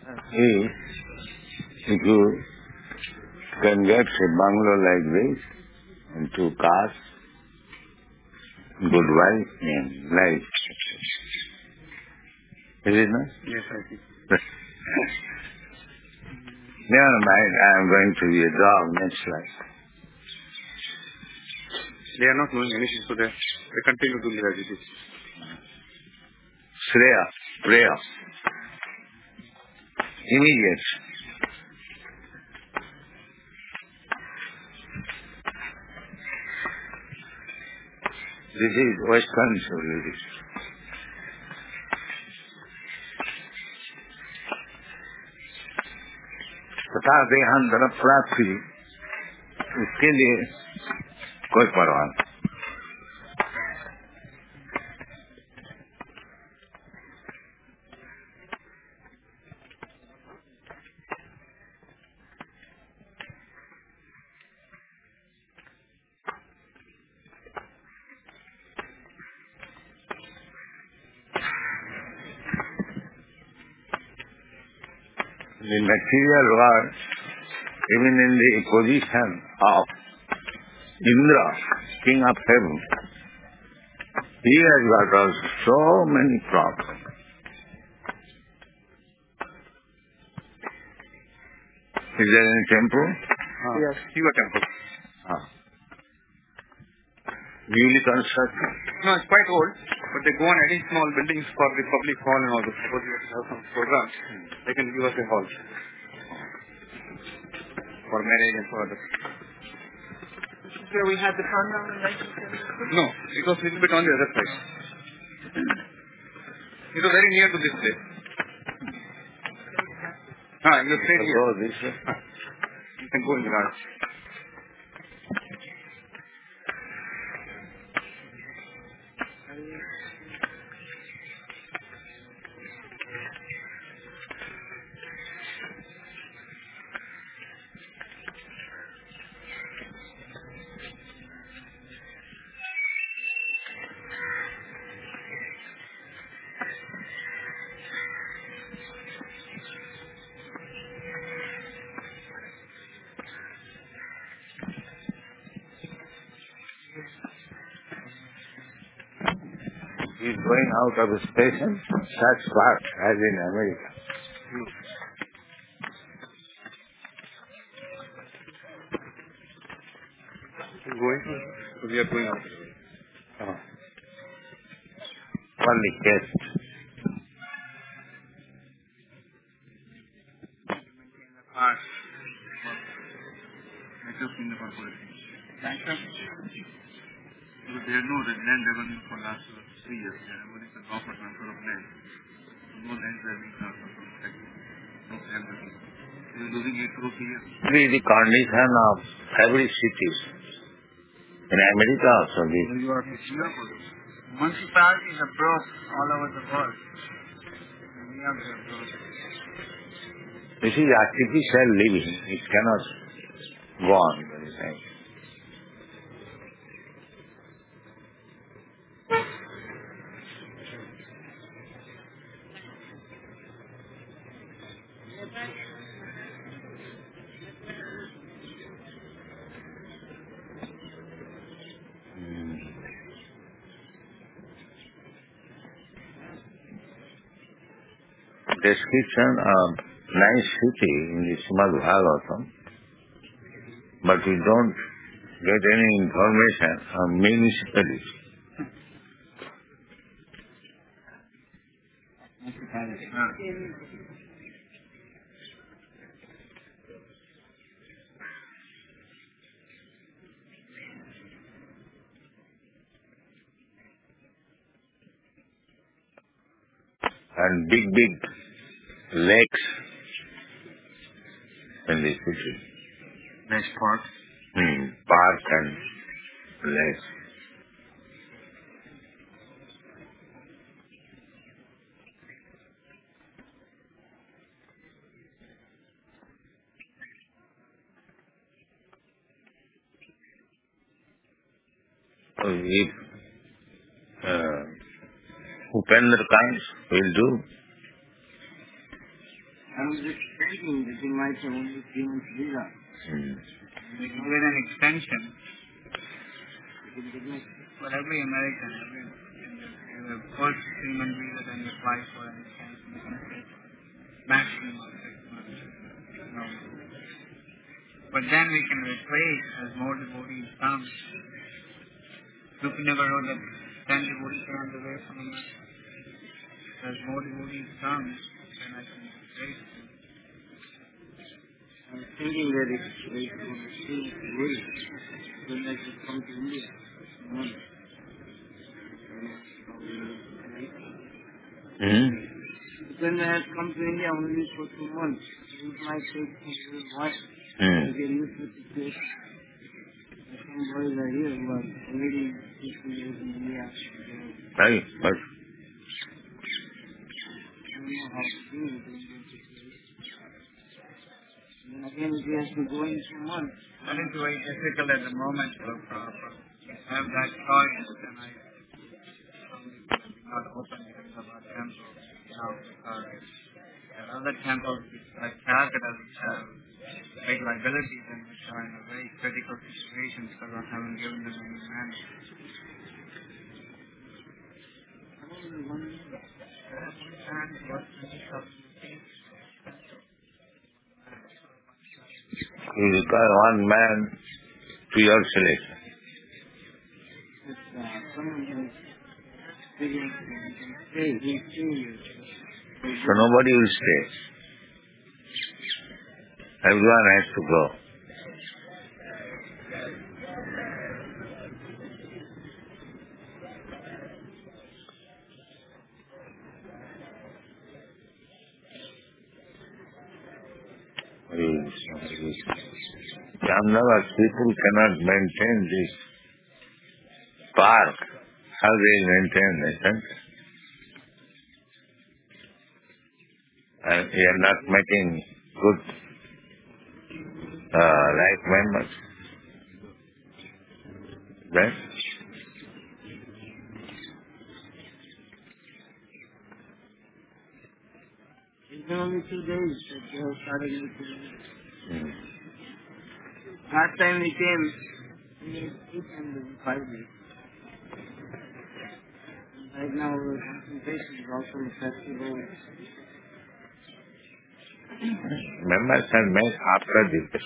If you can get a bungalow like this and 2 cars, good wife and life. Is it not? Yes, I think. Never mind, I am going to be a dog next life. They are not knowing anything, so they continue to live as it is. Shreya, prayer. Immediate. This is Western civilization. तथा देहांतर प्राप्ति उसके लिए कोई परवाह नहीं. The material world, even in the position of Indra, king of heaven, he has got also so many problems. Is there any temple? Yes, Shiva temple. Newly constructed? No, it's quite old, but they go on adding small buildings for the public hall and all this. Suppose you have some program, they can give us a hall for marriage and for others. Where we had the countdown in 1972? No, it was a little bit on the other side. It was very near to this place. You stay here. Go this way. You can go in the garden. He is going out of the station, such fast as in America. Going? So we are going out. Only guest. Thank you. There are no land revenue for last 3 years. There are only the offer transfer of land. No land revenue transfer from the factory. No land revenue. They are losing 8 crores a year. This is the condition of every city. In America also. Municipalities are broke all over the world. We are broke. This is artificial living. It cannot go on. Description of nice city in the Srimad Bhagavatam, but we don't get any information on municipality. And big lakes in the city. Nice park. Park and lakes. So if Upendra comes, we'll do. I was just thinking that he might have only 3 months visa. They can get an extension It for every American. The first 3 month visa, then you apply for an extension. You can take maximum of 6 months. No. But then we can replace as more devotees come. Rupi never wrote that 10 devotees runs away from us. As more devotees come, then I can replace them. I was thinking that it would see good when I should come to India. When I had come to India only for 2 months, it might take me a little while to get used to the situation. Some boys are here who are already 50 years in India. Right, but I don't know how to deal with the Indian situation. And again, if he has to go in 2 months, That is very difficult at the moment for have that choice, and I not open because of our temple now, because there are other temples like Calcutta which have big liabilities and which are in a very critical situation because I haven't given them any money. only one And what you require one man to your selection. someone who is experienced and can stay, he's serious. So nobody will stay. Everyone has to go. Jamnagar people cannot maintain this park. How they maintain it? And we are not making good life members. Then It's been only 2 days that they have started meeting. Last time we came, we had 8 members in 5 days. And right now our concentration is also on the festival. members are made after this.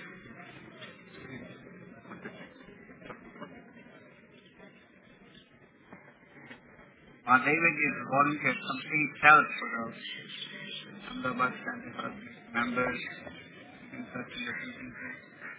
David is volunteer complete help for those Ahmedabad Center members in such different people.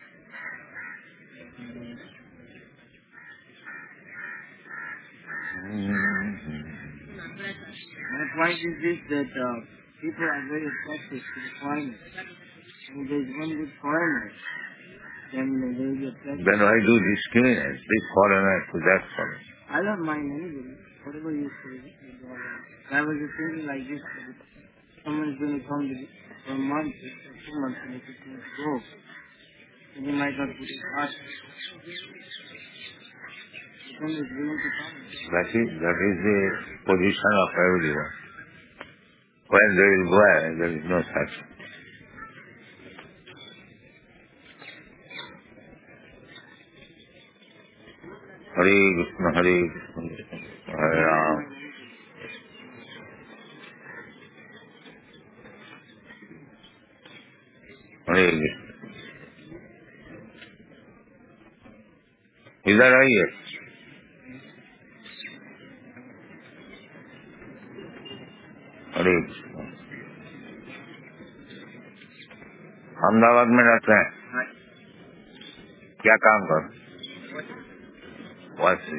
My point is this, that people are very attracted to the foreigners. And if there's one good foreigner, then they will be attracted. Then why do discriminate this foreigner to that foreigner? I don't mind anybody, whatever you say. I was just thinking like this, that if someone is going to come for a month or 2 months and if it's going to go, then he might not put his heart. Then he's willing to come. That is the position of everyone. When they will go, there is no such. Hare Krishna, Hare Krishna, Hare Ram. Hare Krishna. इधर आइए. हरे कृष्ण. अहमदाबाद में रहते हैं. क्या काम कर? वासी.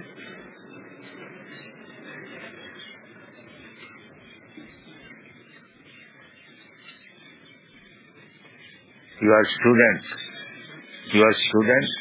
You are student. You are student.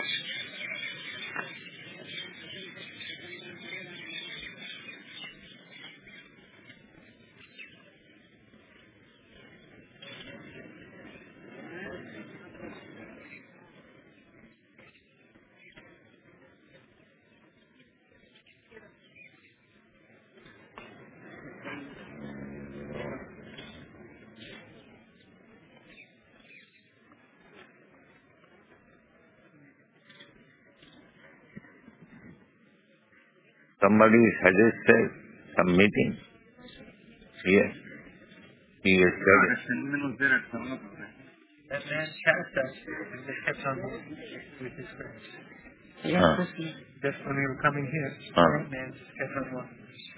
Somebody suggested some meeting. Yes. He has said it. Gentleman was there at Sarnath. That man cast us and they kept on with his friends. Huh. Just when we were coming here, Huh. that man just kept on walking.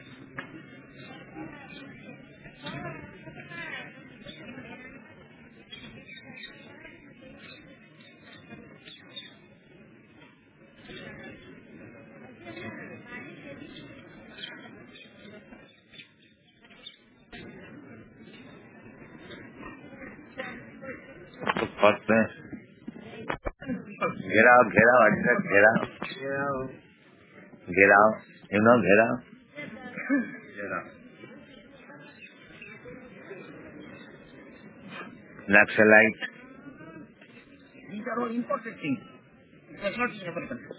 तो first में घेराव अटक gherao you know gherao Naxalite These are all important things. It was not in our country.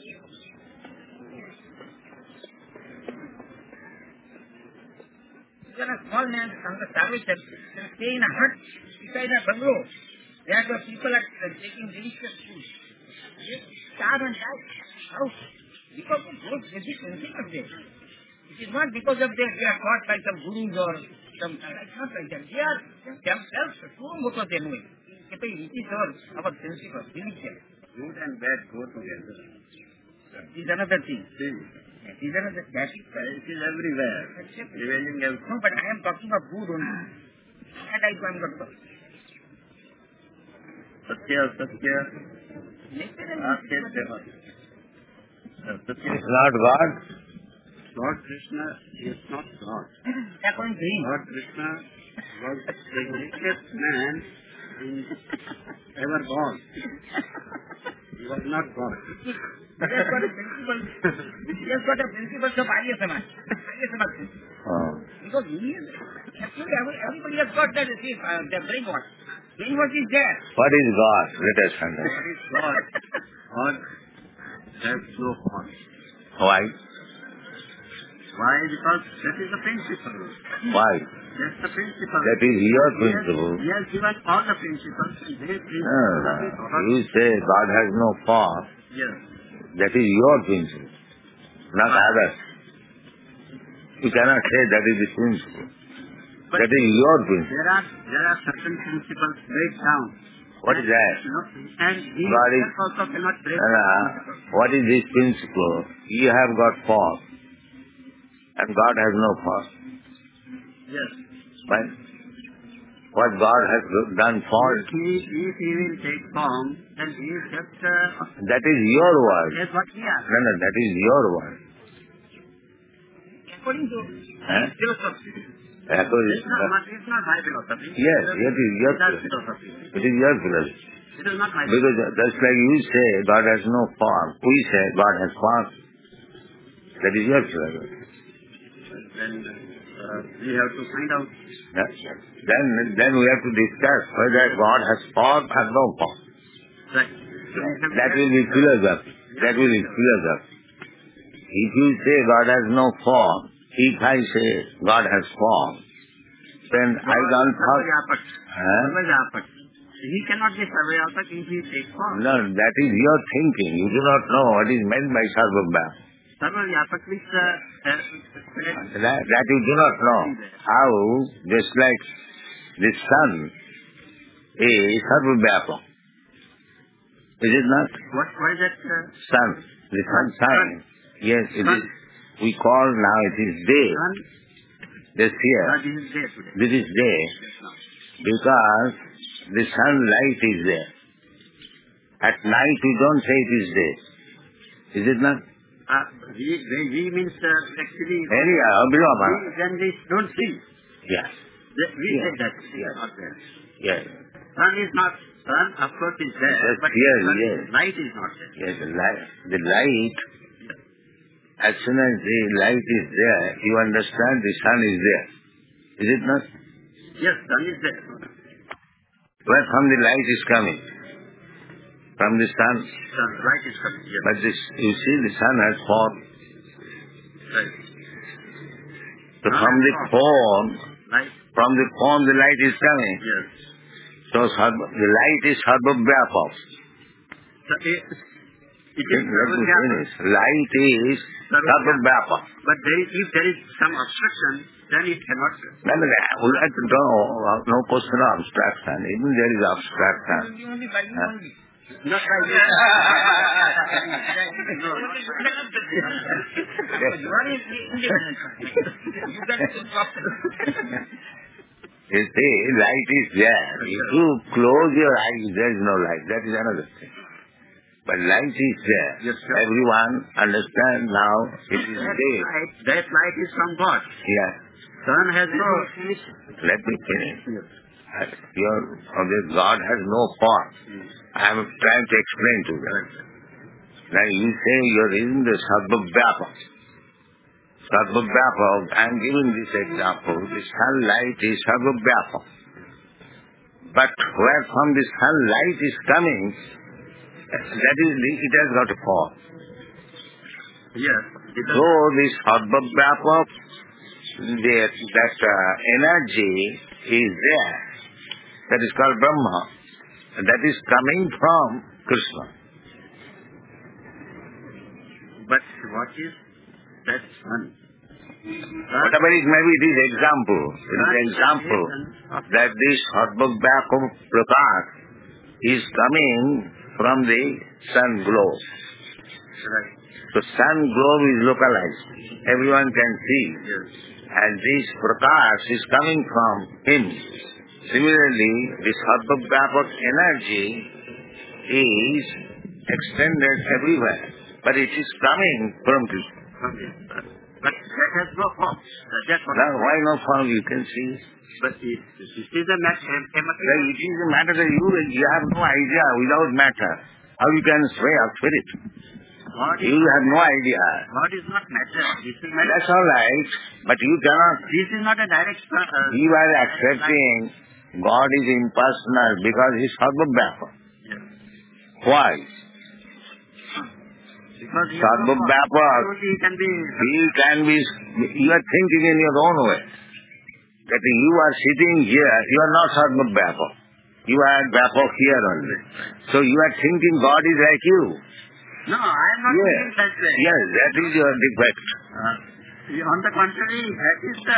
There are small men from the starvation, they stay in a hut beside a bungalow. There the people are taking delicious food. They starve and die. How? Because of those basic principles there. It is not because of they are taught by some gurus or some, it's not like that. They are themselves doing what they are doing. It is our principle, religion. Good and bad go together. It is another thing. It is another static. It is everywhere. Prevailing everywhere. No, but I am talking of good only. And I am not talking. Satya. It's not God. Lord Krishna is not God. According to him. Lord Krishna was the richest man ever born. He was not God. He has got a principle. He has got a principle of Arya Samaj. Because he is, actually everybody has got that, the brainwash. Brainwash is there. What is God? Let us understand. What is God? God has no form. Why? Why? Because that is the principle. Why? That's the principle. That is your principle. He has given all the principles. You say God has no form. Yes. That is your principle, not others. You cannot say that is the principle. But that is your principle. There are certain principles break down. What is that? And he God is, also cannot break down. what is this principle? You have got form, and God has no form. Yes. Right? What God has done for If he will take form, then he is just... that is your word. Yes, what we are. No, that is your word. According to philosophy. It's not my philosophy. Yes, it is your philosophy. It is your philosophy. It is not my Because just like you say God has no form, we say God has form. That is your philosophy. Then we have to find out. Yeah. Then we have to discuss whether God has form or no form. Right. That will be philosophy. That will be philosophy. If you say God has no form, if I say God has form, then I don't thought... He cannot be Sarvayapak if he takes form. No, that is your thinking. You do not know what is meant by Sarvabhya. Sarvayapak means... that you do not know. How, just like the sun is Sarvabhya. Is it not? What is that? Sun. The sun shines. Yes, it is. We call now it is day. This year. This is day. Because the sunlight is there. At night we don't say it is day. Is it not? We means actually... Then we don't see. Yes. We say that. Yes. Not there. Yes. Sun is not... Sun of course is there. Yes, but yes. Light is not there. Yes, the light, as soon as the light is there, you understand the sun is there. Is it not? Yes, sun is there. Where from the light is coming? From the sun. Light is coming, yes. But you see the sun has form. Right. So from the form the light is coming. Yes. So the light is Sarvabhyapam. So Let me finish. Light is Sarvabhyapa. But if there is some obstruction, then it cannot. No question of abstraction. Even there is abstraction. Not like this. You see, light is there. If you close your eyes, there is no light. That is another thing. But light is there. Yes, sir. Everyone understands now it is there. That light is from God. Yes. Sun has no. Let me finish. God has no form. I am trying to explain to you. Now you say you are in the Sarvabhyapa. Sarvabhyapa, I am giving this example. The sunlight is Sarvabhyapa. But where from the sunlight is coming, that is, it has got a form. Yes. So this Sarvabhyapa, that energy is there. That is called Brahma. That is coming from Krishna. But what is that sun? Whatever it may be, it is example. It is example that this Sarvabhyapa Prakash is coming from the sun globe. Right. So sun globe is localized. Everyone can see. Yes. And this Prakash is coming from him. Similarly, this Sarvabhyapa energy is extended everywhere. But it is coming from Krishna. But that has no form. Now, why no form? You can see. But it is a matter. It is a matter that you have no idea without matter. How you can sway a spirit? You have no idea. God is not matter. This is matter. That's all right. But you cannot. This is not a direct. You are accepting God is impersonal because he is Sarvabhyapa. Yes. Why? Because Sarvabhyapa, he can be. You are thinking in your own way. That you are sitting here, you are not Sarvabhyapa. You are Vyapa here only. So you are thinking God is like you. No, I am not thinking that way. Yes, that is your defect. On the contrary, that is the...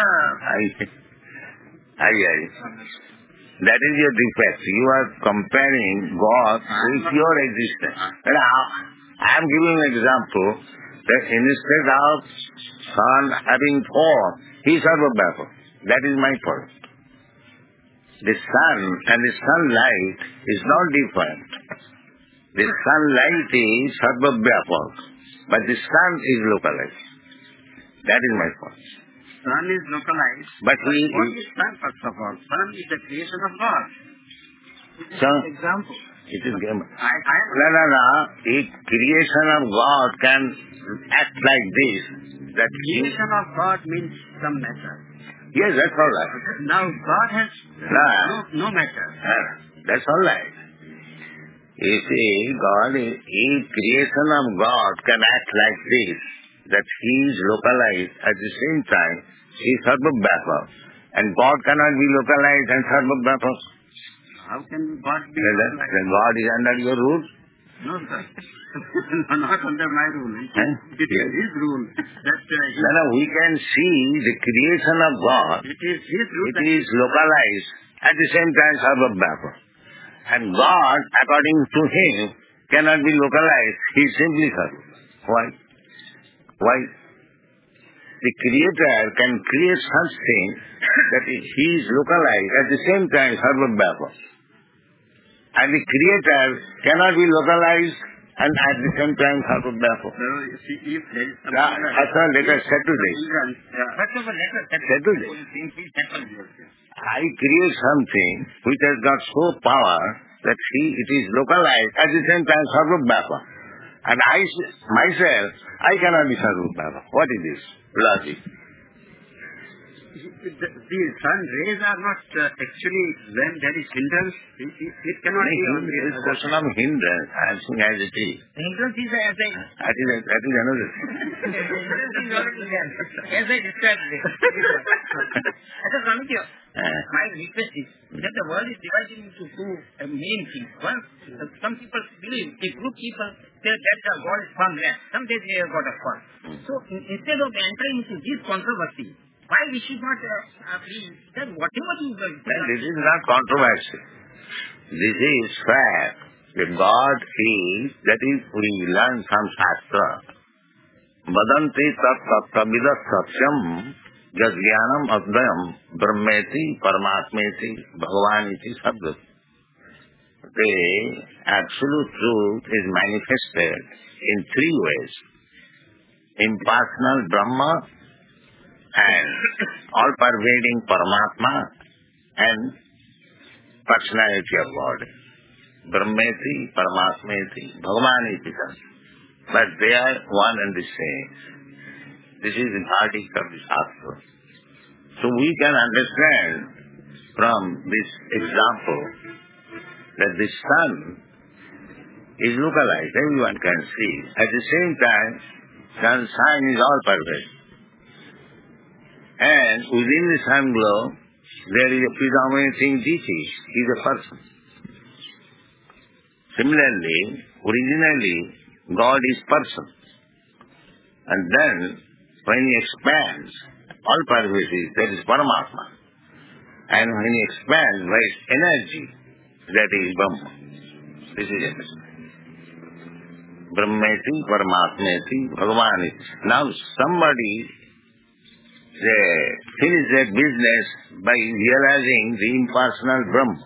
That is your defect. You are comparing God with your existence. I am giving an example that instead of sun having form, he is Sarvabhyapa. That is my point. The sun and the sunlight is not different. The sunlight is Sarvabhyapa, but the sun is localized. That is my point. Sun is localized. But what is sun, first of all? Sun is the creation of God. Example. It is game. No. A creation of God can act like this. That Creation of God means some matter. Yes, that's all right. Now God has no matter. That's all right. You see, a creation of God can act like this, that he is localized at the same time, he is Sarvabhyapa. And God cannot be localized and Sarvabhyapa. How can God be localized? Then God is under your rule? No, sir. Not under my rule. It is his rule. We can see the creation of God. It is his rule. It is localized at the same time Sarvabhyapa. And God, according to him, cannot be localized. He is simply Sarva. Why? The Creator can create something that he is localized at the same time Sarvabhyapa. And the Creator cannot be localized and at the same time Sarvabhyapa. If there is some... Let us settle this. Settle this. I create something which has got so power that it is localized at the same time Sarvabhyapa. And myself, I cannot be Sarvabhyapa. What is this logic? The sun rays are not actually, when there is hindrance, it cannot be... It is a question of hindrance, I think as it is. Hindrance is as That is another thing. hindrance is already there. As I described it. My request is that the world is divided into two main things. One, some people believe, a group people say that the God is from there. Some say they have got a God. So instead of entering into this controversy, why we should not believe that whatever you do? This is not controversy. This is fact. The God is, that is, we learn from Shastra. Vadanti tat tattvavidat satyam jajnanam advayam brahmeti paramatmeti bhagavaniti sabda. The absolute truth is manifested in three ways. Impersonal Brahma and all-pervading Paramatma and personality of God. Brahmeti, Paramatmeti, Bhagavaniti. But they are one and the same. This is the verdict of the Shastra. So we can understand from this example that the sun is localized. Everyone can see. At the same time, sunshine is all pervading. And within the sun glow, there is a predominating deity. He is a person. Similarly, originally, God is person. And then, when He expands, all pervasive, that is Paramatma. And when He expands, there is energy, that is Brahma. This is it. Brahmeti, Paramatmeti, Bhagavaniti. Now somebody, they finish their business by realizing the impersonal Brahma.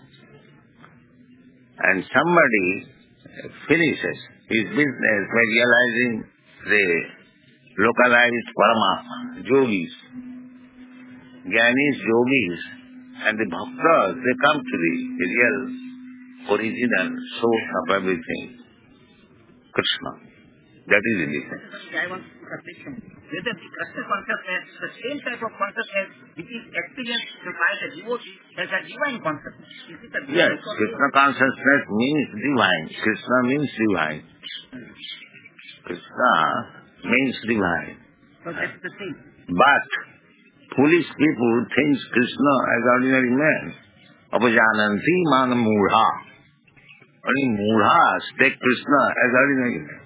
And somebody finishes his business by realizing the localized Paramatma, yogis. Jnanis, yogis, and the bhaktas, they come to the real, original source of everything, Krishna. That is the difference. I want to question whether the Krishna consciousness, the same type of consciousness which is experienced by the devotee as a divine consciousness. Is it a divine Yes, Krishna consciousness means divine. Krishna means divine. Krishna means divine. So that's the thing. But foolish people think Krishna as ordinary man. Apajananti man mudha. Only mudhas take Krishna as ordinary man.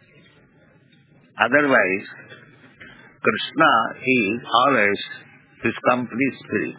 Otherwise, Krishna is always his complete spirit.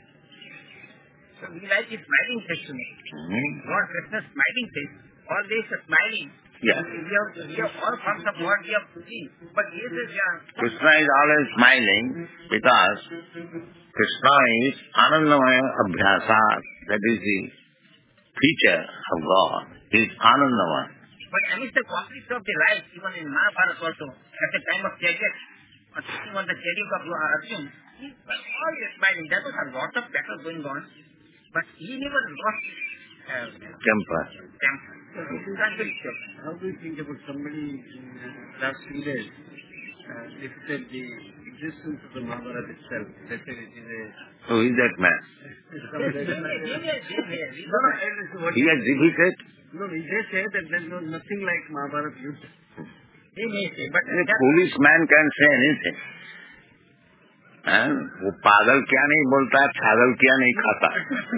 So we like his smiling face to me. Not Krishna's smiling face. Always smiling. Yes. We have all forms of what we have seen. But he says, Krishna is always smiling because Krishna is Anandamaya Abhyasat. That is the feature of God. He is Anandamaya. but amidst the conflicts of the life, even in Mahabharata also, at the time of chariot, or sitting on the chariot of Arjuna, he was always smiling. There was a lot of battle going on, but he never lost his Temper. How do you think about somebody in last few days defeated the existence of the Mahabharata itself? Let's say it is a... Who is that man? He has defeated? No, he just said that there was nothing like Mahabharata Yuddha. He may say, but A foolish man can say anything. वो पागल क्या नहीं बोलता है, छागल क्या नहीं खाता.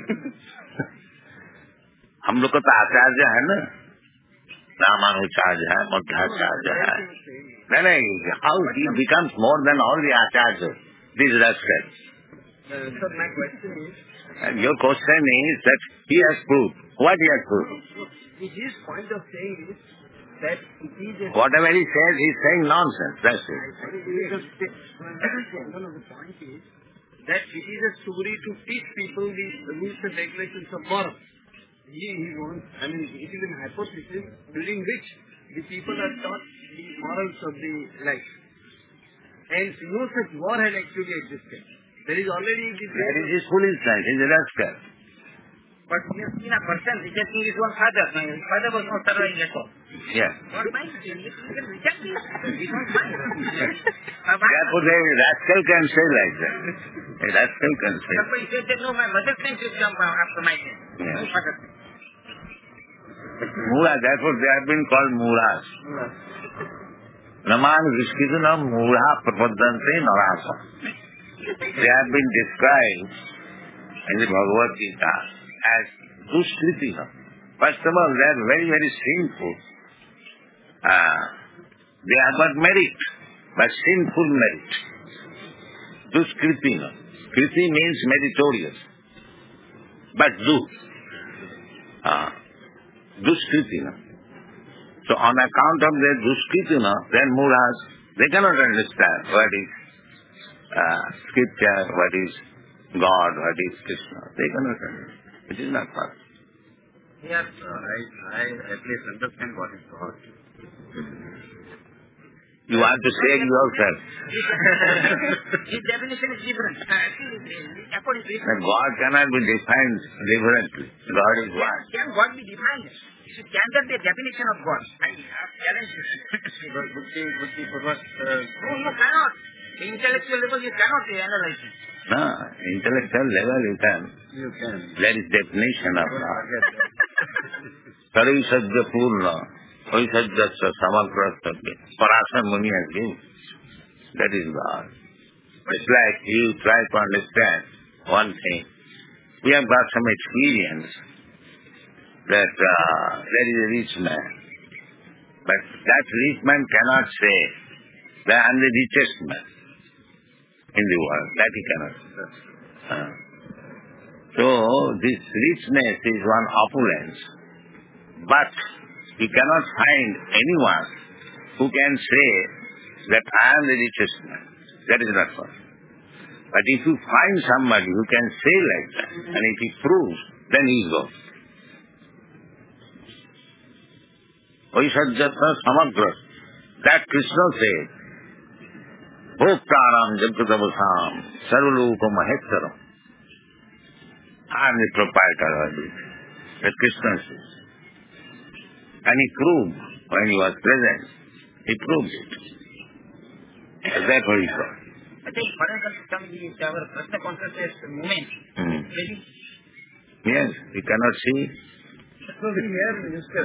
हम लोग का तो आचार्य है ना, रामानुचार्य है, मध्वाचार्य है. नहीं, how he becomes more than all the acharyas, this rascal. Sir, my question is... And your question is that he has proved. What he has proved? His point of saying is that it is a... Whatever he says, he's saying nonsense. That's it. One of the point is that it is a story to teach people the rules and regulations of moral. He wants, it is an hypothesis during which the people are taught the morals of the life. And no such war had actually existed. There is already this... That is his foolishness. He's a rascal. But we have seen a person rejecting his own father. His father was not surviving at all. Yes. Not mind. He can reject it. We don't mind. Therefore, the rascal can say like that. A rascal can say. Somebody said that, no, my mother thinks will come after my death. Yeah. No father thinks. Mula, therefore they have been called mulas. Naman Vishkiduna Mula Prapadante Narasa. They have been described in the Bhagavad Gita as Duskritina. First of all, they are very, very sinful. They have got merit, but sinful merit. Duskritina. Kriti means meritorious. But Duskritina. So on account of their Duskritina, then Muras, they cannot understand what is scripture, what is God, what is Krishna. They cannot understand. It is not possible. Yes, I at least understand what is God. You want to say yourself. His definition is different. According to God cannot be defined differently. God is one. Can God be defined? Can that be a definition of God? I challenge you. Buddhi Purvat. No, you cannot. The intellectual level you cannot analyze it. No, intellectual level you can. You can. That is definition of God. Sarvisajya Purna, Vaisajyasya Samagrasya, Parasa Muni has given. That is God. It's like you try to understand one thing. We have got some experience that there is a rich man. But that rich man cannot say that I am the richest man in the world. That he cannot say. So this richness is one opulence. But you cannot find anyone who can say that I am the richest man. That is not possible. But if you find somebody who can say like that, and if he proves, then he is God. Vaisajyata Samagra. That Krishna said, Bhoktaram Jagatavasam Sarvaluka Maheshwaram. I am the proprietor of this. That Krishna says. And he proved when he was present. He proved it. That's what he saw. I think Parankatam is our Krishna consciousness movement. Yes, you cannot see. So we hear Mr.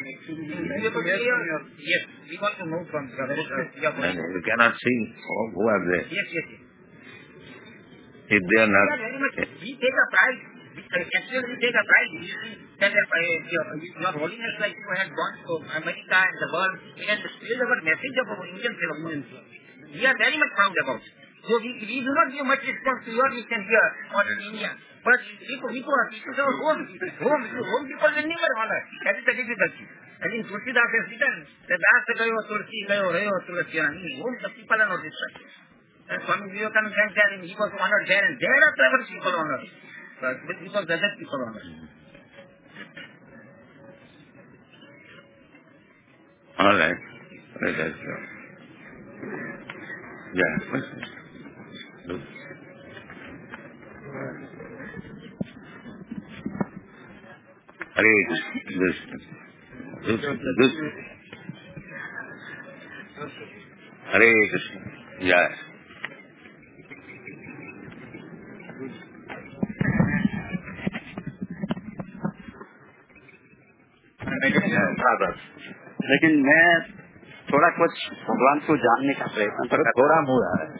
Yes, we want to know from You cannot see who are they. Yes. If they are not. We take a pride. Actually, we take a pride. That your holiness, like you had gone to America and the world, and still our message of our Indian philosophy. We are very much proud about it. So we do not give much response to your mission here or in India. But we go our home. Home people will never honor. That is the difficulty. And in Tulsidas has written, the Dasa gayo, Tulsi gayo, Rayo, Tulsi. Home the people are not respected. And Swami Vivekananda went there and he was honored there, and there are clever people honored. But because the other people honored. All right. Let us go. Yeah. Hare Krishna. Hare Krishna. Yeah. लेकिन मैं थोड़ा कुछ भगवान को जानने का प्रयत्न कर थोड़ा मुड़ा है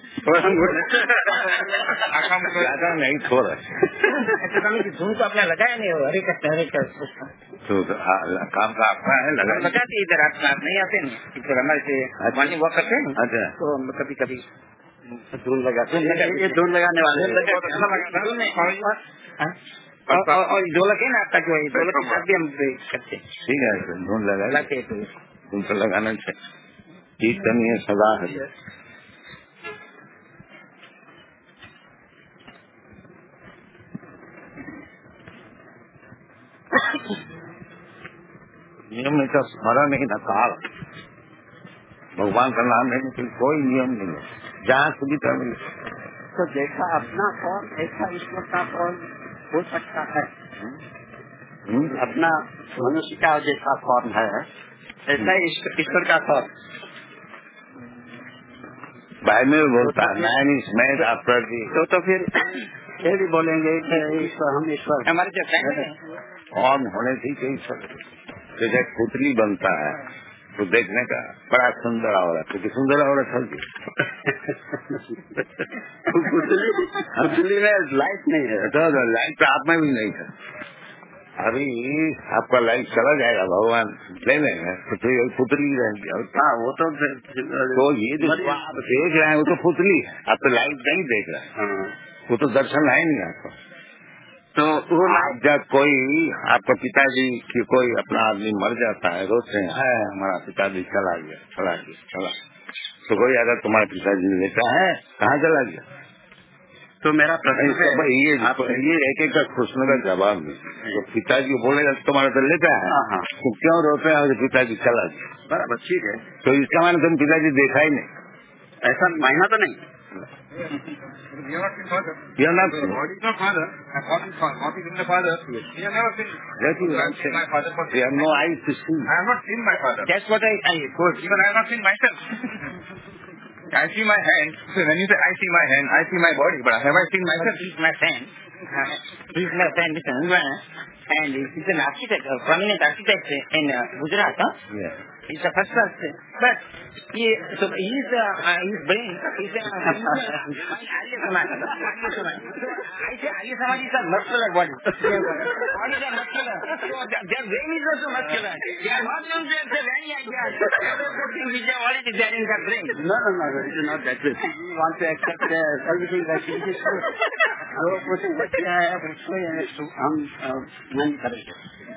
ज्यादा नहीं थोड़ा धुन को अपना लगाया नहीं हो हरे का तो काम का अपना है लगाते इधर आप नहीं आते नहीं इधर हमारे से वाणी वॉक करते हैं अच्छा तो कभी कभी धुन लगाते ये धुन लगाने वाले और ढोलक है ना आपका जो है ढोलक के साथ भी हम करते हैं ठीक है धुन लगाते धुन तो लगाना चाहिए कीर्तनीय सदा है नियम में तो स्मरण ही न काल भगवान का नाम लेने के कोई नियम नहीं है जहाँ सुविधा मिले तो जैसा अपना कौन ऐसा ईश्वर का कौन हो सकता है अपना मनुष्य का जैसा फॉर्म है ऐसा ईश्वर का फॉर्म बाइबल में बोलता है man is made after the तो फिर ये भी बोलेंगे कि ईश्वर हम ईश्वर हमारे जो फॉर्म होने से ईश्वर जैसे पुतली बनता है तो देखने का बड़ा सुंदर औरत, क्योंकि सुंदर औरत होगी। पुतली में लाइफ नहीं है, तो लाइफ तो आप में भी नहीं था। अभी आपका लाइफ चला जाएगा, भगवान ले लेंगे, पुतली रहेगी। हाँ वो तो ये जो आप देख रहे हैं वो तो पुतली है, आप तो लाइफ नहीं देख रहे हैं। वो तो दर्शन है नहीं आपको। तो वो जब कोई आपका पिताजी की कोई अपना आदमी मर जाता है, रोते हैं हमारा पिताजी चला गया, तो कोई अगर तुम्हारे पिताजी लेता है कहाँ चला गया, तो मेरा प्रश्न है, ये एक का प्रश्न का जवाब नहीं। तो पिताजी को बोलेगा तुम्हारा तो लेता है, तो क्यों रोते हैं पिताजी चला गया? बराबर ठीक है। तो इसका माने तुम पिताजी देखा ही नहीं, ऐसा मायना तो नहीं। You have not seen. What is my father? What is in the father? You have never seen. That is what I'm saying. My father was. You have no eyes to see. I have not seen my father. That's what I quote. Even I have not seen myself. I see my hand. So when you say I see my hand, I see my body, but have I seen myself? He's my friend. He's my friend, Mr. Nirvana. And he's an architect, a prominent architect in Gujarat. Huh? Yeah. He's a first class. But his brain is Arya Samaj. I say Arya Samaj is a muscular body. Bodies are muscular. So their brain is also muscular. They are not going to have any idea. Everything which they already there in their brain. No, it is not that way. You want to accept everything that it is true. जो कुछ बच्चा है उसको हम नहीं करेंगे।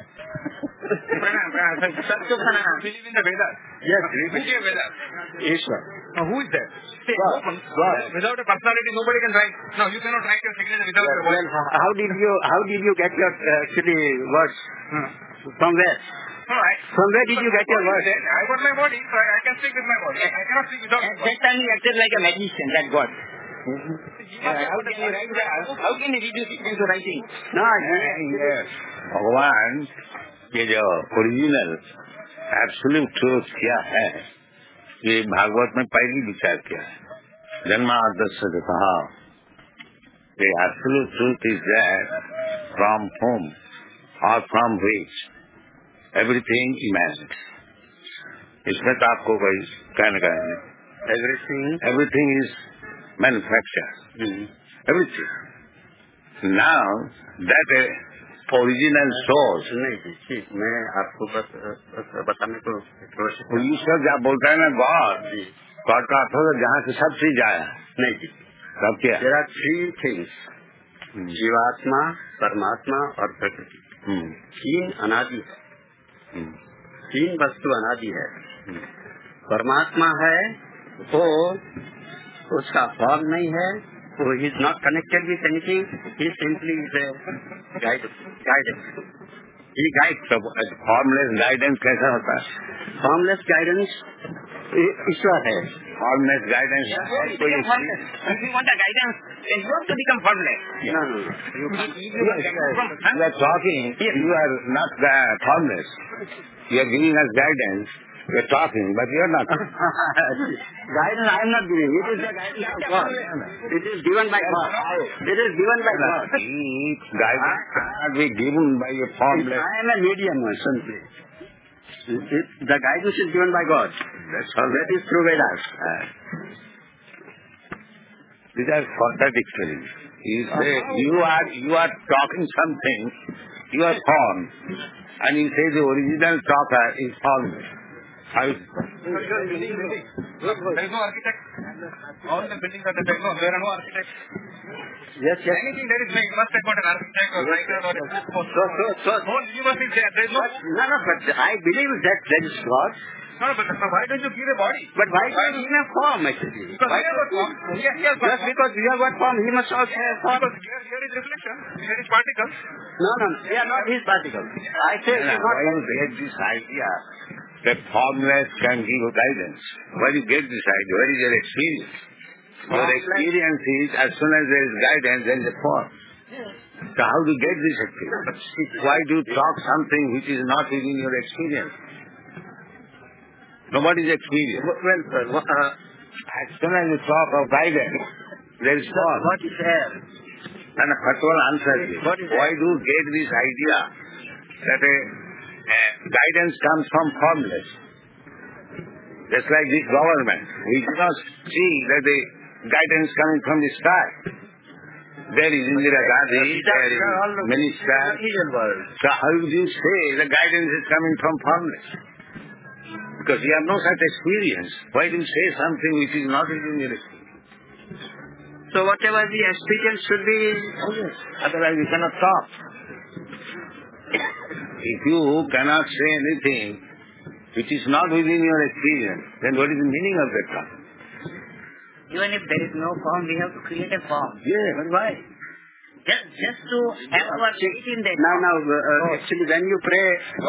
Believe in the Vedas. Yes. Which is Vedas? Ishwar. Now who is that? Say, God. Without a personality, nobody can write. No, you cannot write your signature without your voice. How did you get your actually words? From where? From where did you get your words? I got my body, so I can speak with my body. I cannot speak without my At body. that time he acted like a magician, that God. How can he reduce it into writing? No, भगवान ये जो original absolute truth क्या है, ये भागवत में पहली विचार किया है। जन्माद्यस्य से कहा the absolute truth is that from whom or from which everything emanates. इसमें तो आपको कोई कहने का नहीं। Everything is manufactured. Everything. Now that original source. नहीं ठीक, मैं आपको बस बताने को ईश्वर जब बोलता है ना गॉड का अर्थ होगा जहाँ से सब चीज आया। नहीं जी, सब क्या? There are three things. जीवात्मा, परमात्मा और प्रकृति। तीन अनादि है, तीन वस्तु अनादि है। परमात्मा है वो उसका फॉर्म नहीं है, वो he is not connected with anything, he simply is a guidance. He guides. Formless guidance कैसा होता है? फॉर्मलेस गाइडेंस ईश्वर है। Formless guidance If you want a guidance, then you have to become formless. No. You are talking, you are not formless. You are giving us guidance. You are talking, but you are not. Guidance I am not giving. It is the guidance of God. It is given by God. It is given by God. Guidance cannot be given by a formless. I am a medium, simply. The guidance is given by God. That's all. That is through Vedas. These are contradictory. You say you are talking something, you are formed, and you say the original talker is formless. How is it? There is no architect. All the buildings are there. No, there are no architects. Yes. Anything there is made must have got an architect or writer or a So whole universe is there. There is no. No, but I believe that there is God. No, but why don't you give a body? But why do you give a form actually? Because we have got form. Yes, he has got Just form. because you have got form, he must also have form. Because here is reflection. Here is particles. No, they are not his particles. I say it is not. Why you get this idea that formless can give guidance? Where you get this idea? Where is your experience? Your experience is as soon as there is guidance, there is a form. So how do you get this experience? Why do you talk something which is not within your experience? Nobody's experience. Well, as soon as you talk of guidance, there is form. what is there? And a Khatwal answers you. Why do you get this idea that a guidance comes from formless? Just like this government. We do not see that the guidance coming from the sky. There is Indira Gandhi, there is Minister. So how do you say the guidance is coming from formless? Because you have no such experience. Why do you say something which is not within your experience? So whatever the experience should be... Otherwise you cannot talk. If you cannot say anything which is not within your experience, then what is the meaning of that talk? Even if there is no form, we have to create a form. Yes. But why? Just to have our faith in that. Actually, when you pray,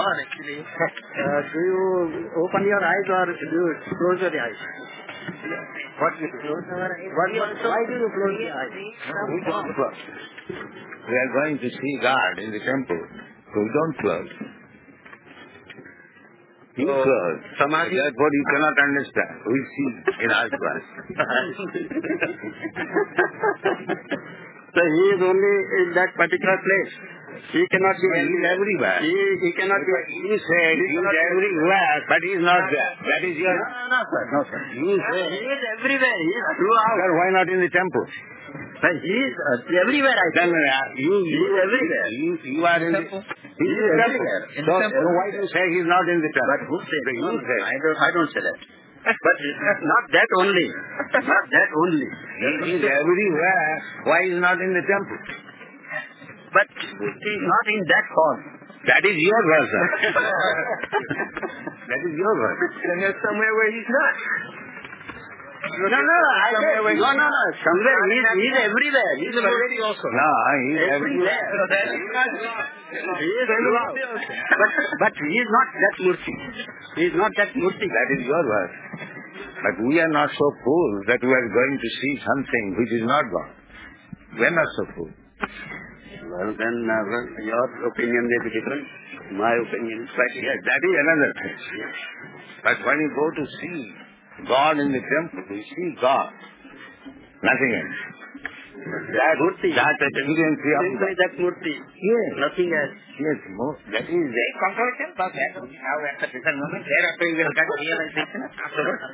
do you open your eyes or do you close your eyes? What do you do? Why do you close your eyes? We don't close. We are going to see God in the temple, so we don't close. You close. Samadhi. That's what you cannot understand. We see in our class. So he is only in that particular place. He cannot be everywhere. He cannot be. You say he is everywhere, but he is not there. That is your... No, sir. No, sir. You say... He is everywhere. He is throughout. Sir, why not in the temple? But he is everywhere, I Then think. you is everywhere. You are in the... He is everywhere. So why do you say he is not in the temple? But who says? You say. I don't say that. But not that only. Not that only. He is everywhere. Why is not in the temple? But he is not in that form. That is your version. That is your version. Then there's somewhere where he's not. No. Somewhere he is everywhere. He is already also. No, he is everywhere. He is throughout. But he is not that Murti. He is not that Murti. That is your version. But we are not so fool that we are going to see something which is not God. We are not so fool. Well, then your opinion may be different. My opinion is quite Yes, that is another thing. But when you go to see God in the temple, you see God. Nothing else. That Murti. That experience we have. Simply that Murti. Yes. Nothing else. Yes, that is the Conclusion, but that we have at a certain moment. Thereafter we will get realization afterwards.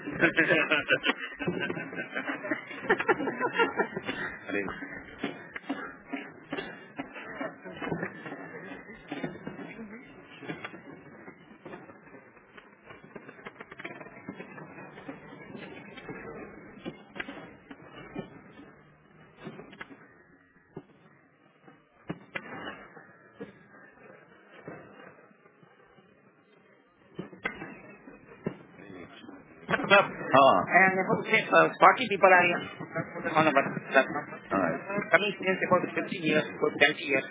And about 40 people are here on the platform. Coming since about 50 years, about 20 years.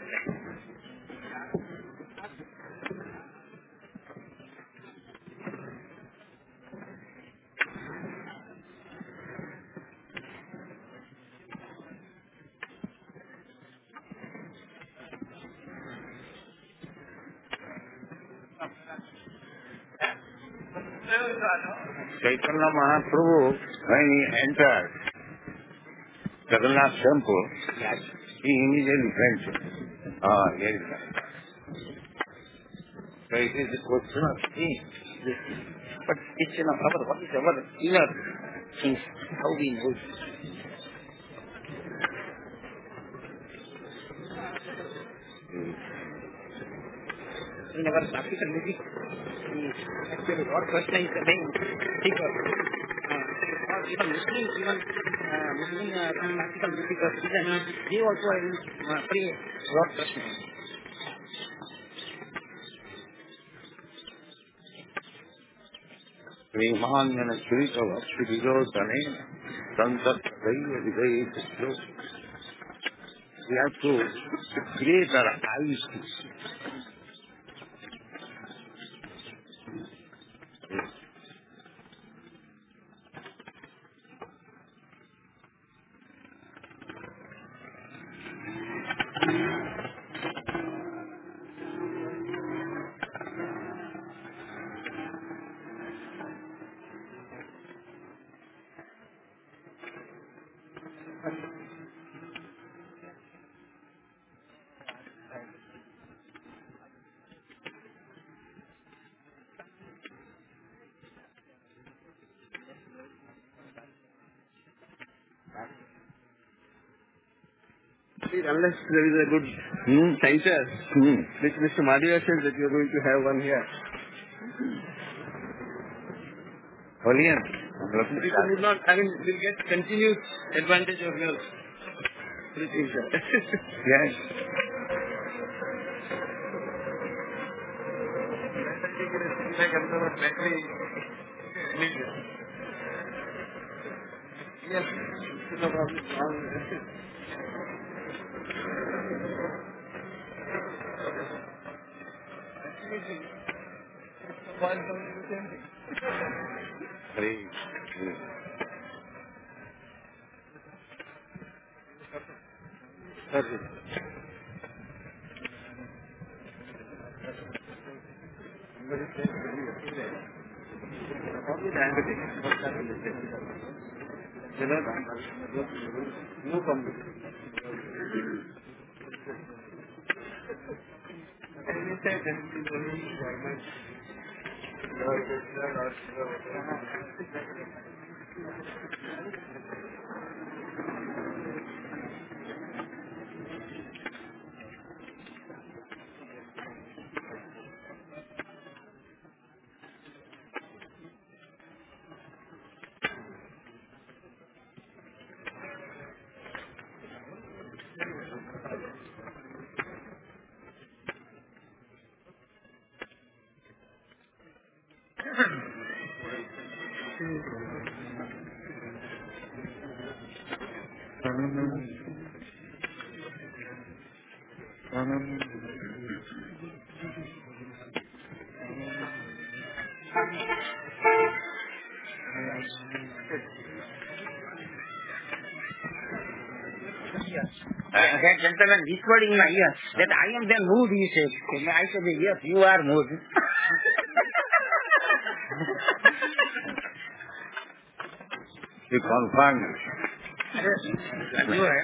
Chaitanya Mahaprabhu, when he entered Jagannath temple, he immediately went. Here is that. So it is the question of seeing. But it's what is our inner things, how we know it. In our practical living, actually what Krishna is the main figure. Or even Muslim practical living, they also pray Lord Krishna. Premanyana Chirita Vakshi Virodhane Santat Daiya Vidaya Slo. We have to create our eyes to see. Unless there is a good center, which Mr. Madhya says that you are going to have one here. Brilliant. People would not, will get continuous advantage of your preaching, sir. Yes. Yes. No problem. That gentleman whispered in my ear that I am then moved, he said. I said, yes, you are moved. You confirm. Yes, you are.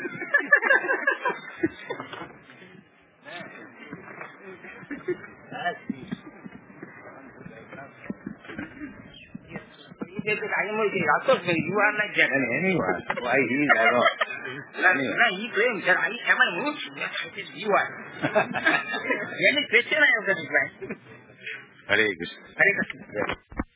He said that I am moved. Of course, you are like that. And anyone. Why he is alone? No, he claimed that am I moved? Yes, I said, you are. Any question I have got it right. Hare Krishna. Hare Krishna.